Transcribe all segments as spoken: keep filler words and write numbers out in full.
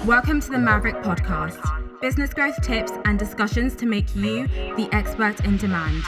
Welcome to the Maverick Podcast, business growth tips and discussions to make you the expert in demand.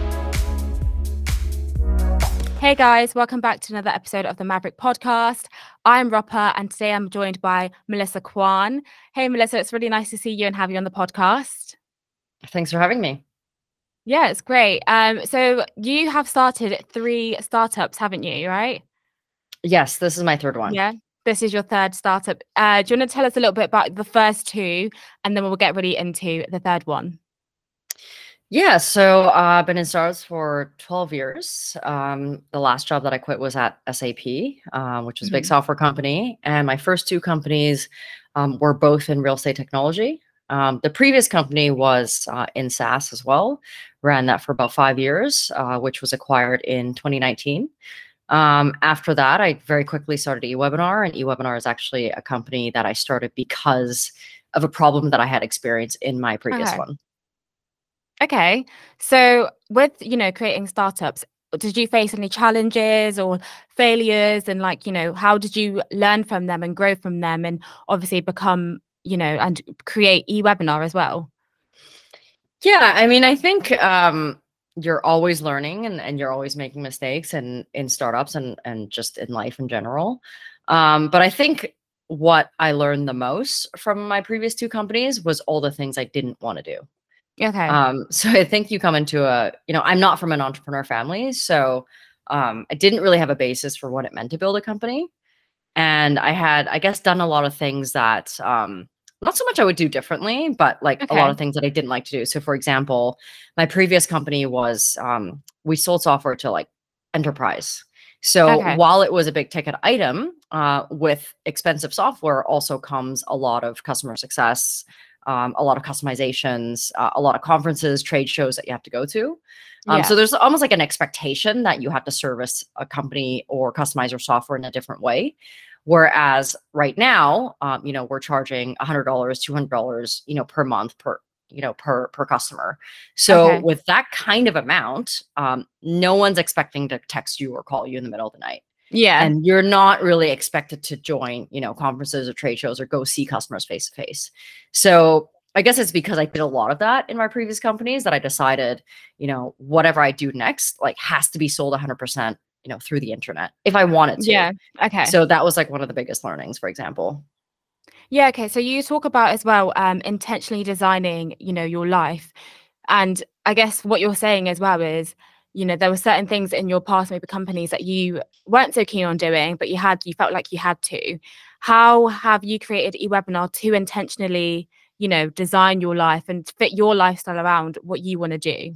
Hey guys, welcome back to another episode of the Maverick Podcast. I'm Ropa and today I'm joined by Melissa Kwan. Hey Melissa, it's really nice to see you and have you on the podcast. Thanks for having me. Yeah, it's great. Um, so you have started three startups, haven't you, right? Yes, this is my third one. Yeah. This is your third startup. Uh, do you want to tell us a little bit about the first two, and then we'll get really into the third one? Yeah, so uh, I've been in startups for twelve years. Um, the last job that I quit was at S A P, uh, which was a big Mhm. software company. And my first two companies um, were both in real estate technology. Um, the previous company was uh, in SaaS as well. Ran that for about five years, uh, which was acquired in twenty nineteen. Um, after that, I very quickly started eWebinar, and eWebinar is actually a company that I started because of a problem that I had experienced in my previous Okay. one. Okay. So with, you know, creating startups, did you face any challenges or failures? And like, you know, how did you learn from them and grow from them and obviously become, you know, and create eWebinar as well? Yeah, I mean, I think um, you're always learning and, and you're always making mistakes and in startups and and just in life in general. Um, but I think what I learned the most from my previous two companies was all the things I didn't want to do. Okay. Um, so I think you come into a, you know, I'm not from an entrepreneur family, so um, I didn't really have a basis for what it meant to build a company. And I had, I guess, done a lot of things that um, not so much I would do differently, but like a lot Okay. of things that I didn't like to do. So, for example, my previous company was um, we sold software to like enterprise. So Okay. while it was a big ticket item, uh, with expensive software also comes a lot of customer success, um, a lot of customizations, uh, a lot of conferences, trade shows that you have to go to. Um, Yeah. so there's almost like an expectation that you have to service a company or customize your software in a different way. Whereas right now, um, you know, we're charging one hundred dollars, two hundred dollars, you know, per month per, you know, per per customer. So Okay. with that kind of amount, um, no one's expecting to text you or call you in the middle of the night. Yeah. And you're not really expected to join, you know, conferences or trade shows or go see customers face to face. So I guess it's because I did a lot of that in my previous companies that I decided, you know, whatever I do next, like has to be sold one hundred percent, you know, through the internet if I wanted to. Yeah. Okay. So that was like one of the biggest learnings, for example. Yeah, okay. So you talk about as well um, intentionally designing, you know, your life. And I guess what you're saying as well is, you know, there were certain things in your past, maybe companies that you weren't so keen on doing, but you had, you felt like you had to. How have you created eWebinar to intentionally, you know, design your life and fit your lifestyle around what you want to do?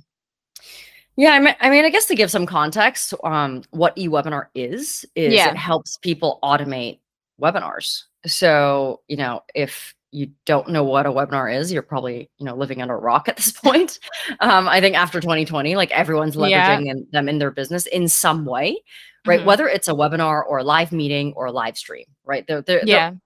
Yeah, I mean, I mean, I guess to give some context, um, what eWebinar is, is Yeah. it helps people automate webinars. So, you know, if you don't know what a webinar is, you're probably, you know, living under a rock at this point. um, I think after twenty twenty, like everyone's Yeah. leveraging in, them in their business in some way, right? Hmm. Whether it's a webinar or a live meeting or a live stream, right? They're, they're, they're Yeah.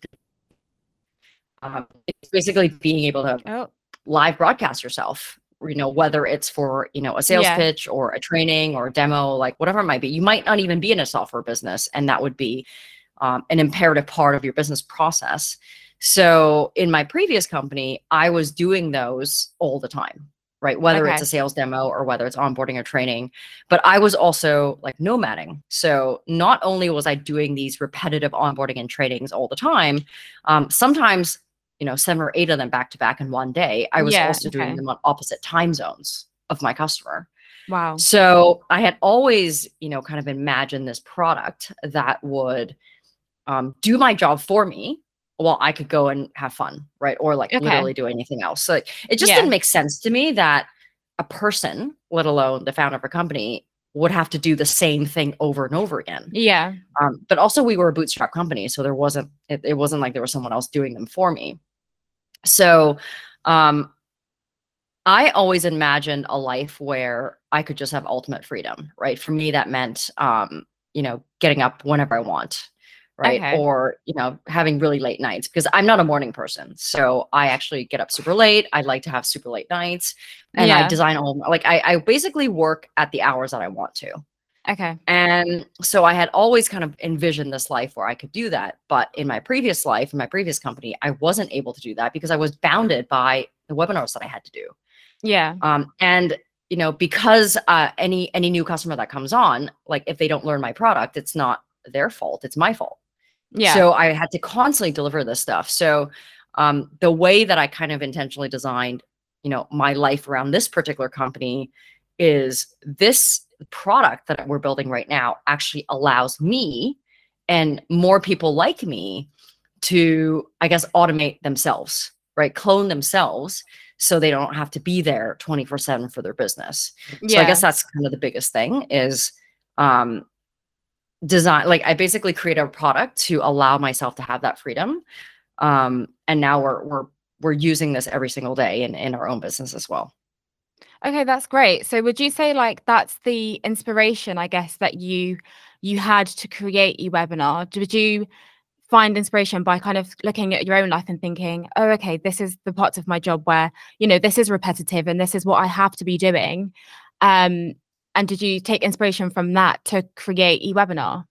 um, it's basically being able to Oh, live broadcast yourself, you know, whether it's for, you know, a sales yeah. pitch or a training or a demo, like whatever it might be. You might not even be in a software business, and that would be um, an imperative part of your business process. So in my previous company, I was doing those all the time, right? Whether it's Okay. a sales demo or whether it's onboarding or training, but I was also like nomading. So not only was I doing these repetitive onboarding and trainings all the time, um, sometimes, you know, seven or eight of them back to back in one day, I was Yeah. also doing Okay. them on opposite time zones of my customer. Wow. So I had always, you know, kind of imagined this product that would um, do my job for me while I could go and have fun, right? Or like Okay. literally do anything else. So like, it just Yeah. didn't make sense to me that a person, let alone the founder of a company, would have to do the same thing over and over again. Yeah. Um, but also, we were a bootstrap company, so there wasn't it, it wasn't like there was someone else doing them for me. So um, I always imagined a life where I could just have ultimate freedom, right? For me, that meant, um, you know, getting up whenever I want, right? Okay. Or, you know, having really late nights because I'm not a morning person. So I actually get up super late. I like to have super late nights and I Yeah. design all, like, I, I basically work at the hours that I want to. Okay. And so I had always kind of envisioned this life where I could do that. But in my previous life, in my previous company, I wasn't able to do that because I was bounded by the webinars that I had to do. Yeah. Um, and you know, because uh, any any new customer that comes on, like if they don't learn my product, it's not their fault; it's my fault. Yeah. So I had to constantly deliver this stuff. So um, the way that I kind of intentionally designed, you know, my life around this particular company is this product that we're building right now actually allows me and more people like me to, I guess, automate themselves, right? Clone themselves so they don't have to be there twenty-four seven for their business. So I guess Yeah. that's kind of the biggest thing is um, design. Like I basically create a product to allow myself to have that freedom. Um, and now we're, we're, we're using this every single day in, in our own business as well. Okay, that's great. So would you say like that's the inspiration, I guess, that you you had to create eWebinar? Did you find inspiration by kind of looking at your own life and thinking, oh, okay, this is the parts of my job where, you know, this is repetitive and this is what I have to be doing. Um, and did you take inspiration from that to create eWebinar?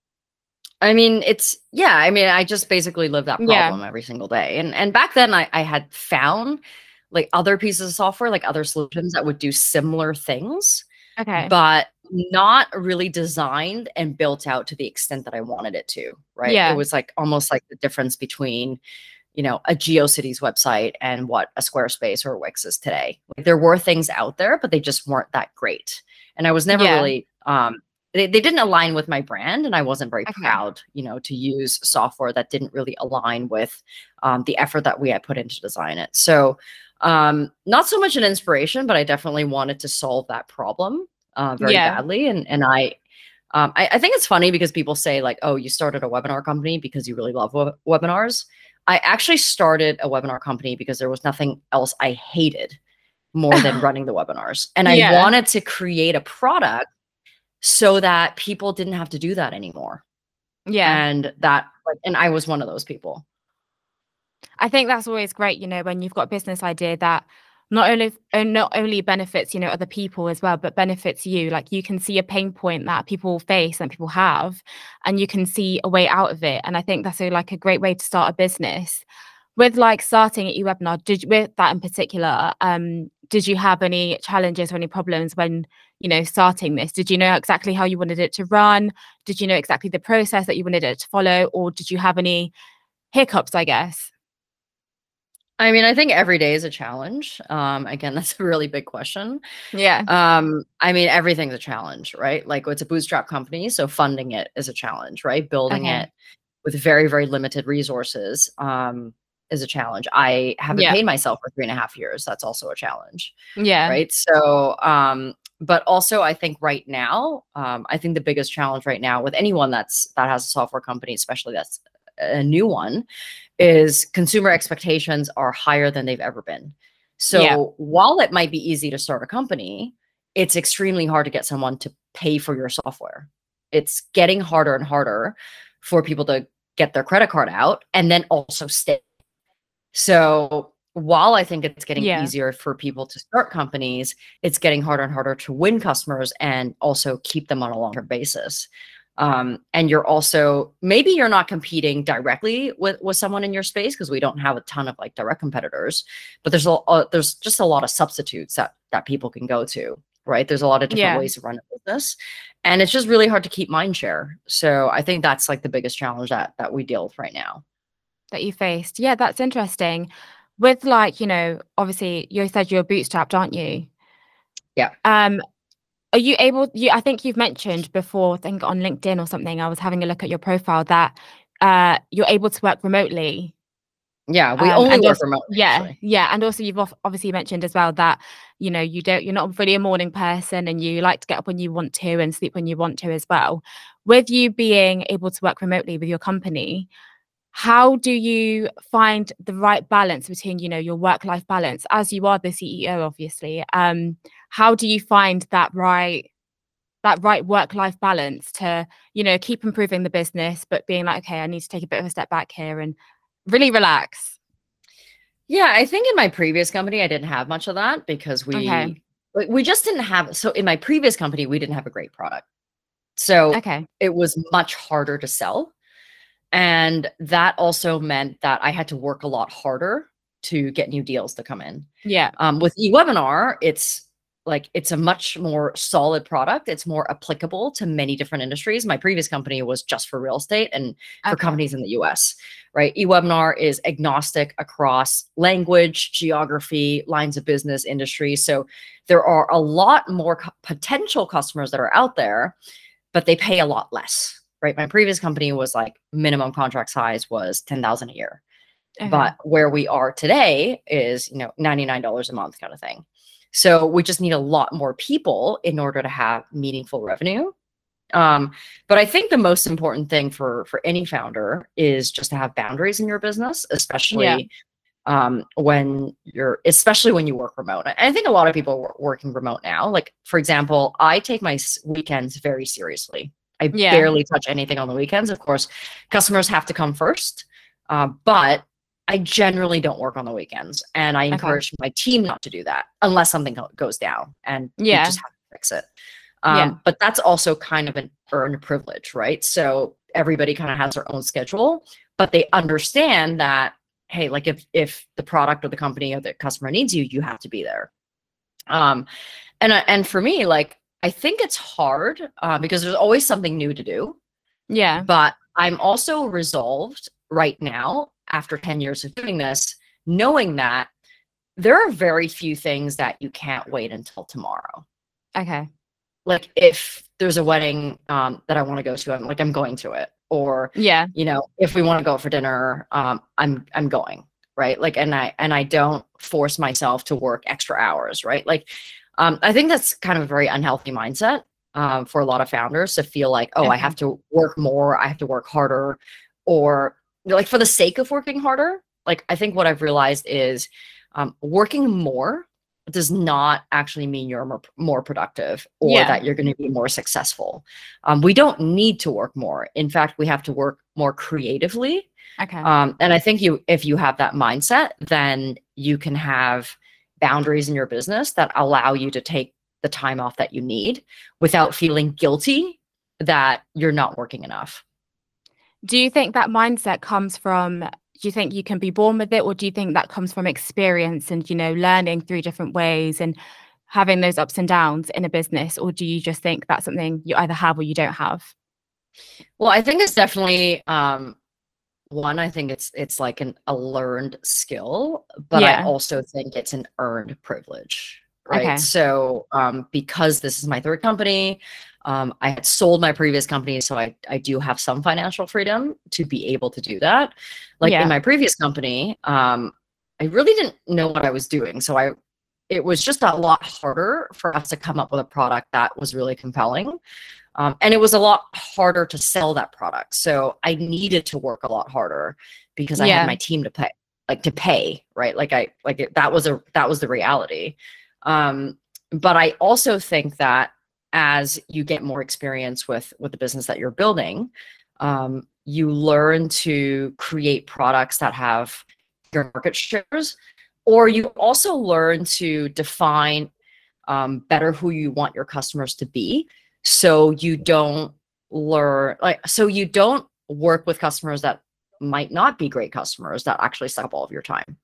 I mean, it's, yeah, I mean, I just basically live that Yeah. problem every single day. And and back then I, I had found like other pieces of software, like other solutions that would do similar things, Okay. but not really designed and built out to the extent that I wanted it to, right? It Yeah. was like almost like the difference between, you know, a GeoCities website and what a Squarespace or a Wix is today. Like there were things out there, but they just weren't that great. And I was never Yeah. really, um, they, they didn't align with my brand, and I wasn't very Okay. proud, you know, to use software that didn't really align with um, the effort that we had put in to design it. So um, not so much an inspiration, but I definitely wanted to solve that problem uh, very Yeah. badly. And, and I, um, I, I think it's funny because people say like, oh, you started a webinar company because you really love web webinars. I actually started a webinar company because there was nothing else I hated more than running the webinars. And I Yeah. wanted to create a product so that people didn't have to do that anymore. Yeah. And that, like, and I was one of those people. I think that's always great, you know, when you've got a business idea that not only uh, not only benefits, you know, other people as well, but benefits you. Like you can see a pain point that people face and people have, and you can see a way out of it. And I think that's a, like a great way to start a business. With like starting at eWebinar, did with that in particular, um, did you have any challenges or any problems when, you know, starting this? Did you know exactly how you wanted it to run? Did you know exactly the process that you wanted it to follow, or did you have any hiccups, I guess? I mean, I think every day is a challenge. Um, again, that's a really big question. Yeah. Um, I mean, everything's a challenge, right? Like it's a bootstrap company, so funding it is a challenge, right? Building Okay. it with very, very limited resources um, is a challenge. I haven't Yeah. paid myself for three and a half years. That's also a challenge, Yeah. right? So, um, but also I think right now, um, I think the biggest challenge right now with anyone that's that has a software company, especially that's a new one, is consumer expectations are higher than they've ever been. Yeah. So while it might be easy to start a company, it's extremely hard to get someone to pay for your software. It's getting harder and harder for people to get their credit card out and then also stay. So while I think it's getting Yeah. easier for people to start companies, it's getting harder and harder to win customers and also keep them on a longer basis. Um, and you're also, maybe you're not competing directly with, with someone in your space because we don't have a ton of like direct competitors, but there's a, uh, there's just a lot of substitutes that, that people can go to, right? There's a lot of different Yeah. ways to run a business, and it's just really hard to keep mind share. So I think that's like the biggest challenge that, that we deal with right now. That you faced. Yeah, that's interesting. With like, you know, obviously you said you're bootstrapped, aren't you? Yeah. Um, are you able, you, I think you've mentioned before, I think on LinkedIn or something, I was having a look at your profile that uh, you're able to work remotely. Yeah, we Um, only and work also, remotely, yeah, actually. yeah. And also you've obviously mentioned as well that, you know, you don't, you're not really a morning person and you like to get up when you want to and sleep when you want to as well. With you being able to work remotely with your company, how do you find the right balance between, you know, your work-life balance, as you are the C E O, obviously? Um, how do you find that right, that right work-life balance to, you know, keep improving the business, but being like, okay, I need to take a bit of a step back here and really relax? Yeah, I think in my previous company, I didn't have much of that because Okay. we like, we just didn't have. So in my previous company, we didn't have a great product. So Okay. it was much harder to sell. And that also meant that I had to work a lot harder to get new deals to come in. Yeah. Um, with eWebinar, it's like it's a much more solid product. It's more applicable to many different industries. My previous company was just for real estate and for Okay. companies in the U S, right? eWebinar is agnostic across language, geography, lines of business, industry. So there are a lot more co- potential customers that are out there, but they pay a lot less, right? My previous company was like minimum contract size was ten thousand a year. Okay. But where we are today is, you know, ninety-nine dollars a month kind of thing. So we just need a lot more people in order to have meaningful revenue. Um, but I think the most important thing for for any founder is just to have boundaries in your business, Yeah. especially um, when you're, especially when you work remote. And I think a lot of people are working remote now. Like, for example, I take my s- weekends very seriously. I Yeah. barely touch anything on the weekends. Of course, customers have to come first, uh, but I generally don't work on the weekends. And I Okay. encourage my team not to do that unless something go- goes down and we Yeah. just have to fix it. Yeah. Um, but that's also kind of an earned privilege, right? So everybody kind of has their own schedule, but they understand that, hey, like if if the product or the company or the customer needs you, you have to be there. Um, and I- and for me, like I think it's hard uh, because there's always something new to do. Yeah. But I'm also resolved right now, after ten years of doing this, knowing that there are very few things that you can't wait until tomorrow. Okay. Like if there's a wedding um, that I want to go to, I'm like, I'm going to it. Or, Yeah. you know, if we want to go for dinner, um, I'm I'm going, right? Like, and I and I don't force myself to work extra hours, right? Like, um, I think that's kind of a very unhealthy mindset um, for a lot of founders to feel like, oh, I have Okay. to work more, I have to work harder, or like for the sake of working harder. Like, I think what I've realized is um, working more does not actually mean you're more, more productive or Yeah. that you're going to be more successful. Um, we don't need to work more. In fact, we have to work more creatively. Okay. Um, and I think you, if you have that mindset, then you can have boundaries in your business that allow you to take the time off that you need without feeling guilty that you're not working enough. Do you think that mindset comes from, do you think you can be born with it, or do you think that comes from experience and, you know, learning through different ways and having those ups and downs in a business? Or do you just think that's something you either have or you don't have? Well, I think it's definitely um, one, I think it's it's like an a learned skill, but I Yeah. also think it's an earned privilege, right? Okay. So um, because this is my third company, um, I had sold my previous company, so I I do have some financial freedom to be able to do that. Like in Yeah. my previous company, um, I really didn't know what I was doing, so I it was just a lot harder for us to come up with a product that was really compelling. Um, and it was a lot harder to sell that product. So I needed to work a lot harder because I had Yeah. my team to pay, like to pay, right? Like I, like it, that was a, that was the reality. Um, but I also think that as you get more experience with, with the business that you're building, um, you learn to create products that have your market shares, or you also learn to define um, better who you want your customers to be, so you don't learn like so you don't work with customers that might not be great customers that actually suck up all of your time,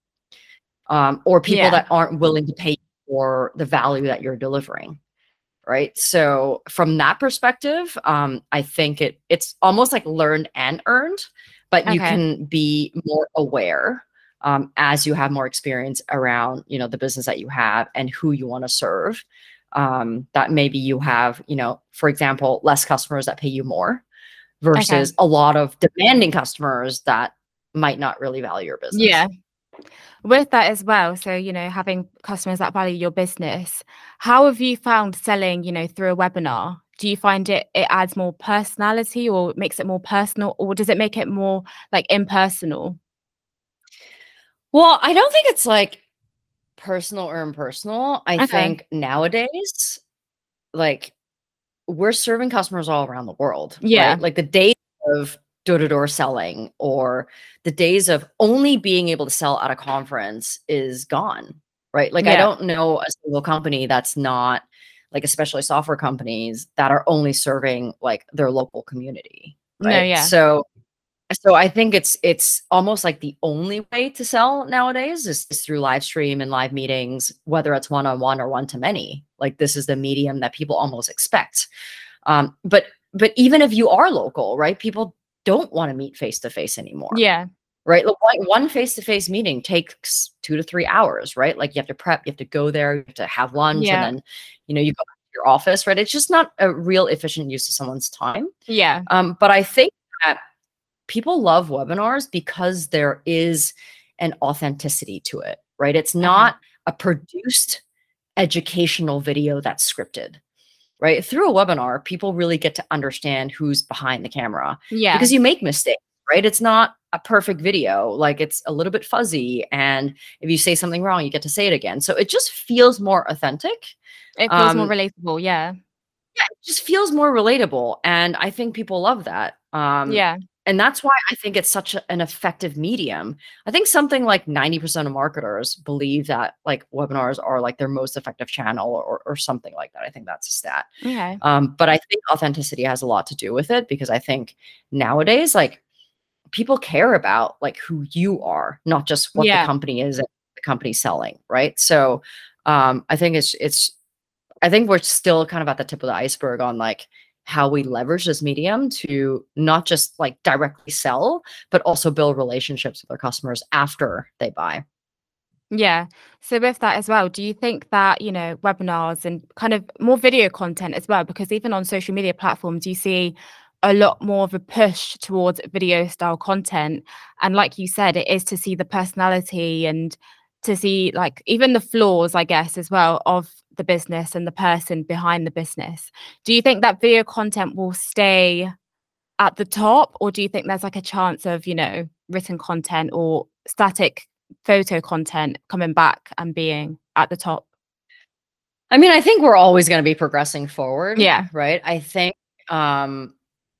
um, or people Yeah. that aren't willing to pay for the value that you're delivering, right? So from that perspective, um, I think it it's almost like learned and earned, but you Okay. can be more aware um, as you have more experience around, you know, the business that you have and who you want to serve. Um, that maybe you have, you know, for example, less customers that pay you more Okay. versus a lot of demanding customers that might not really value your business. Yeah. With that as well, so, you know, having customers that value your business, how have you found selling, you know, through a webinar? Do you find it it adds more personality or makes it more personal, or does it make it more like impersonal? Well, I don't think it's like personal or impersonal. I Okay. think nowadays, like we're serving customers all around the world, Yeah. right? Like the days of door-to-door selling or the days of only being able to sell at a conference is gone, right? Like I Yeah. don't know a single company that's not like especially software companies that are only serving like their local community, No, right? yeah. So so I think it's it's almost like the only way to sell nowadays is, is through live stream and live meetings, whether it's one-on-one or one-to-many. Like this is the medium that people almost expect. Um, but but even if you are local, right, people don't want to meet face to face anymore, Yeah. right? Like one one face-to-face meeting takes two to three hours, right? Like you have to prep, you have to go there, you have to have lunch, and Yeah. then you know you go back to your office, right? It's just not a real efficient use of someone's time. Yeah. Um, but I think that people love webinars because there is an authenticity to it, right? It's not a produced educational video that's scripted, right? Through a webinar, people really get to understand who's behind the camera Yeah. because you make mistakes, right? It's not a perfect video. Like it's a little bit fuzzy. And if you say something wrong, you get to say it again. So it just feels more authentic. It feels more Um, relatable. Yeah. yeah, it just feels more relatable. And I think people love that. Um, Yeah. and that's why I think it's such a, an effective medium. I think something like ninety percent of marketers believe that like webinars are like their most effective channel or, or something like that. I think that's a stat. Okay. Um, but I think authenticity has a lot to do with it because I think nowadays, like people care about like who you are, not just what the Yeah. company is and the company's selling. Right. So um, I think it's, it's, I think we're still kind of at the tip of the iceberg on like how we leverage this medium to not just like directly sell, but also build relationships with our customers after they buy. Yeah. So with that as well, do you think that, you know, webinars and kind of more video content as well, because even on social media platforms, you see a lot more of a push towards video style content. And like you said, it is to see the personality and to see like even the flaws, I guess, as well of the business and the person behind the business. Do you think that video content will stay at the top, or do you think there's like a chance of, you know, written content or static photo content coming back and being at the top? I mean, I think we're always going to be progressing forward, Yeah. right? I think, um,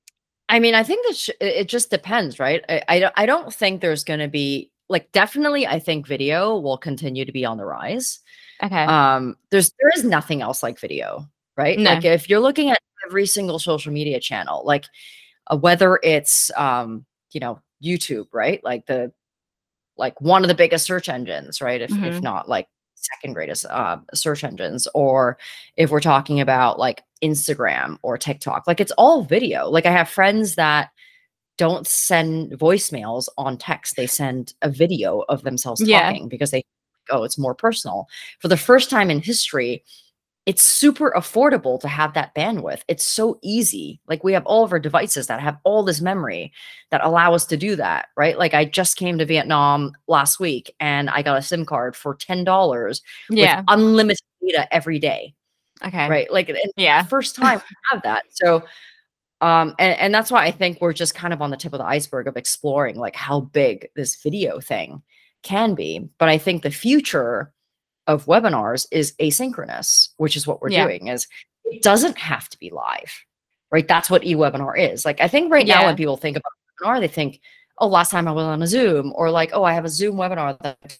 I mean, I think that sh- it it just depends, right? I, I, don't- I don't think there's going to be like, definitely, I think video will continue to be on the rise. Okay. Um, there's, there is nothing else like video, right? No. Like if you're looking at every single social media channel, like uh, whether it's, um, you know, YouTube, right? Like the, like one of the biggest search engines, right? If, if Mhm. not like second greatest uh, search engines, or if we're talking about like Instagram or TikTok, like it's all video. Like I have friends that don't send voicemails on text. They send a video of themselves Yeah. talking because they, oh, it's more personal. For the first time in history, it's super affordable to have that bandwidth. It's so easy. Like we have all of our devices that have all this memory that allow us to do that, right? Like I just came to Vietnam last week and I got a SIM card for ten dollars with Yeah. unlimited data every day, Okay. right? Like and Yeah. the first time we have that. So um and, and that's why I think we're just kind of on the tip of the iceberg of exploring like how big this video thing can be. But I think the future of webinars is asynchronous, which is what we're Yeah. doing, is it doesn't have to be live, right? That's what e-webinar is. Like, I think right now Yeah. when people think about webinar, they think, oh, last time I was on a Zoom, or like, oh, I have a Zoom webinar that's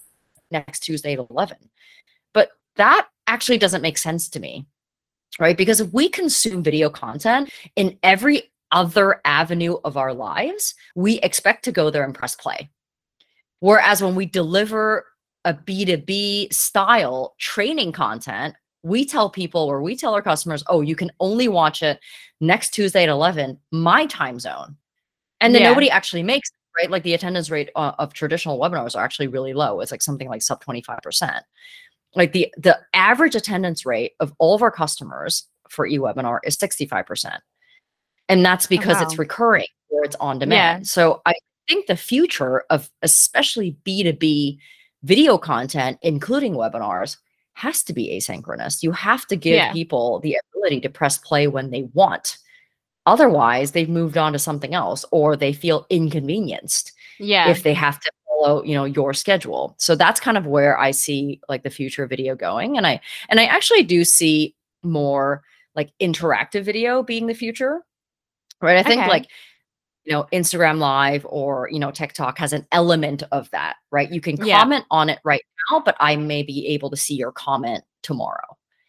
next Tuesday at eleven. But that actually doesn't make sense to me, right? Because if we consume video content in every other avenue of our lives, we expect to go there and press play. Whereas when we deliver a B two B style training content, we tell people, or we tell our customers, oh, you can only watch it next Tuesday at eleven, my time zone. And then Yeah. nobody actually makes it, right? Like the attendance rate uh, of traditional webinars are actually really low. It's like something like sub twenty-five percent. Like the, the average attendance rate of all of our customers for eWebinar is sixty-five percent. And that's Oh, because wow. it's recurring or it's on Yeah. demand. So I think the future of especially B two B video content, including webinars, has to be asynchronous. You have to give Yeah. people the ability to press play when they want. Otherwise, they've moved on to something else, or they feel inconvenienced Yeah. if they have to follow, you know, your schedule. So that's kind of where I see like the future of video going. And I and I actually do see more like interactive video being the future. Right. I think Okay. like, you know, Instagram Live or, you know, TikTok has an element of that, right? You can Yeah. comment on it right now, but I may be able to see your comment tomorrow.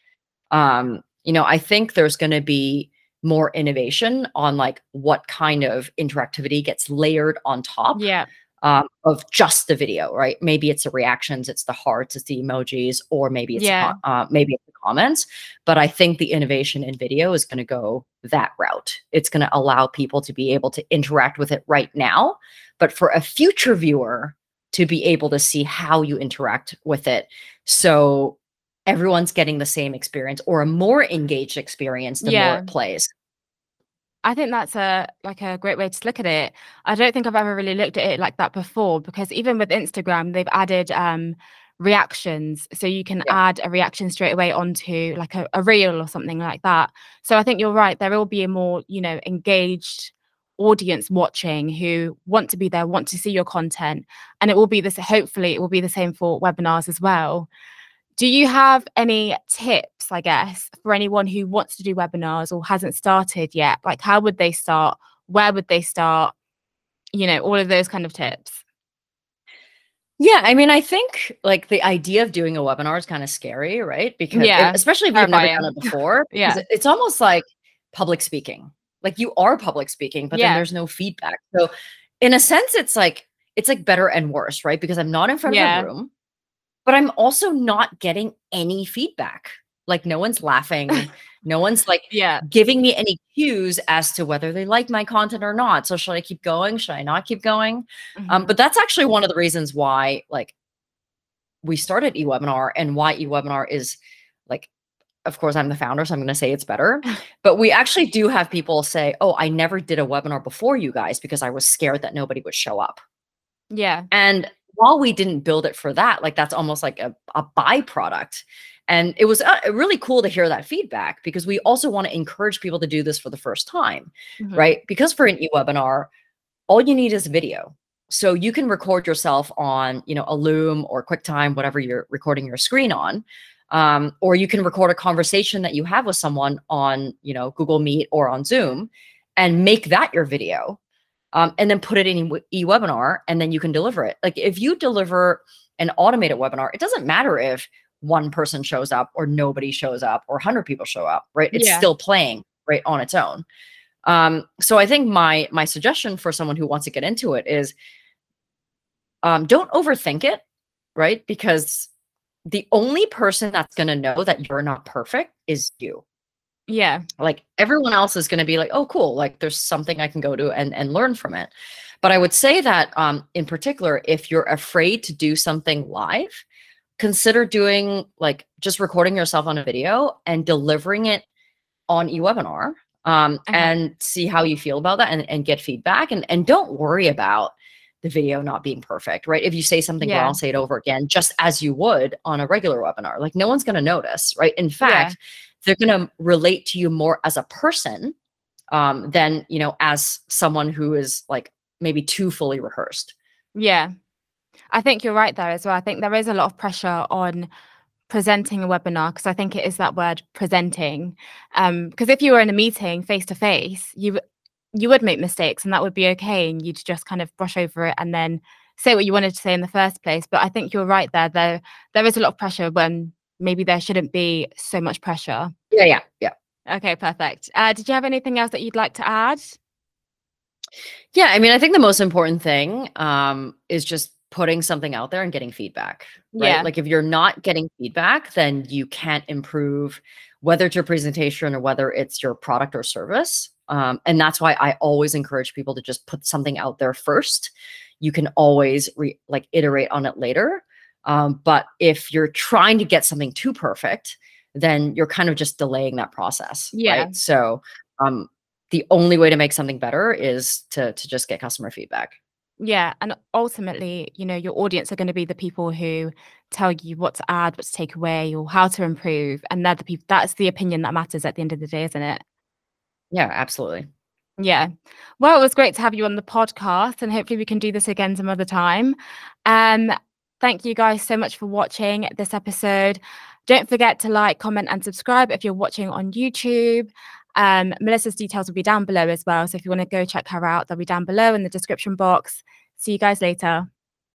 Um, you know, I think there's going to be more innovation on like what kind of interactivity gets layered on top Yeah. um, of just the video, right? Maybe it's the reactions, it's the hearts, it's the emojis, or maybe it's Yeah. the co- uh, maybe it's the comments. But I think the innovation in video is going to go that route. It's going to allow people to be able to interact with it right now, but for a future viewer to be able to see how you interact with it. So everyone's getting the same experience or a more engaged experience the more Yeah. it plays. I think that's a like a great way to look at it. I don't think I've ever really looked at it like that before, because even with Instagram, they've added um, reactions. So you can Yeah. add a reaction straight away onto like a, a reel or something like that. So I think you're right. There will be a more, you know, engaged audience watching who want to be there, want to see your content. And it will be this, hopefully it will be the same for webinars as well. Do you have any tips, I guess, for anyone who wants to do webinars or hasn't started yet? Like, how would they start? Where would they start? You know, all of those kind of tips. Yeah, I mean, I think like the idea of doing a webinar is kind of scary, right? Because it, Yeah, especially if you've never done terrifying. it before, because Yeah, it- it's almost like public speaking. Like you are public speaking, but then yeah, there's no feedback. So in a sense, it's like it's like better and worse, right? Because I'm not in front of a yeah, room, but I'm also not getting any feedback. Like no one's laughing, no one's like yeah. giving me any cues as to whether they like my content or not. So should I keep going? Should I not keep going? Um, Mhm. but that's actually one of the reasons why like we started eWebinar and why eWebinar is like, of course, I'm the founder, so I'm going to say it's better. But we actually do have people say, oh, I never did a webinar before you guys because I was scared that nobody would show up. Yeah, And while we didn't build it for that, like that's almost like a, a byproduct. And it was uh, really cool to hear that feedback because we also want to encourage people to do this for the first time, mhm. right? Because for an eWebinar, all you need is video. So you can record yourself on, you know, a Loom or QuickTime, whatever you're recording your screen on. Um, or you can record a conversation that you have with someone on, you know, Google Meet or on Zoom and make that your video. Um, and then put it in eWebinar and then you can deliver it. Like if you deliver an automated webinar, it doesn't matter if one person shows up or nobody shows up or one hundred people show up, right? It's Yeah, still playing right on its own. Um, so I think my my suggestion for someone who wants to get into it is um, don't overthink it, right? Because the only person that's going to know that you're not perfect is you. yeah, Like everyone else is going to be like, oh, cool. Like there's something I can go to and, and learn from it. But I would say that um, in particular, if you're afraid to do something live, consider doing like just recording yourself on a video and delivering it on eWebinar um, okay, and see how you feel about that and, and get feedback. And, and don't worry about the video not being perfect, right? If you say something yeah, wrong, say it over again, just as you would on a regular webinar. Like no one's going to notice, right? In yeah. fact, they're going to relate to you more as a person um, than, you know, as someone who is like maybe too fully rehearsed. Yeah. I think you're right there as well. I think there is a lot of pressure on presenting a webinar, because I think it is that word, presenting. Um, because if you were in a meeting face to face, you w- you would make mistakes and that would be okay, and you'd just kind of brush over it and then say what you wanted to say in the first place. But I think you're right there. There there is a lot of pressure when maybe there shouldn't be so much pressure. Yeah, yeah, yeah. Okay, perfect. Uh, did you have anything else that you'd like to add? Yeah, I mean, I think the most important thing um, is just putting something out there and getting feedback, right? Yeah. Like if you're not getting feedback, then you can't improve whether it's your presentation or whether it's your product or service. Um, and that's why I always encourage people to just put something out there first. You can always re- like iterate on it later. Um, but if you're trying to get something too perfect, then you're kind of just delaying that process, Yeah. right? So um, the only way to make something better is to to just get customer feedback. Yeah, and ultimately, you know, your audience are going to be the people who tell you what to add, what to take away, or how to improve, and they're the people. That's the opinion that matters at the end of the day, isn't it? Yeah, absolutely. Yeah. Well, it was great to have you on the podcast, and hopefully we can do this again some other time. Um, thank you guys so much for watching this episode. Don't forget to like, comment, and subscribe if you're watching on YouTube. Um, Melissa's details will be down below as well. So if you want to go check her out, they'll be down below in the description box. See you guys later.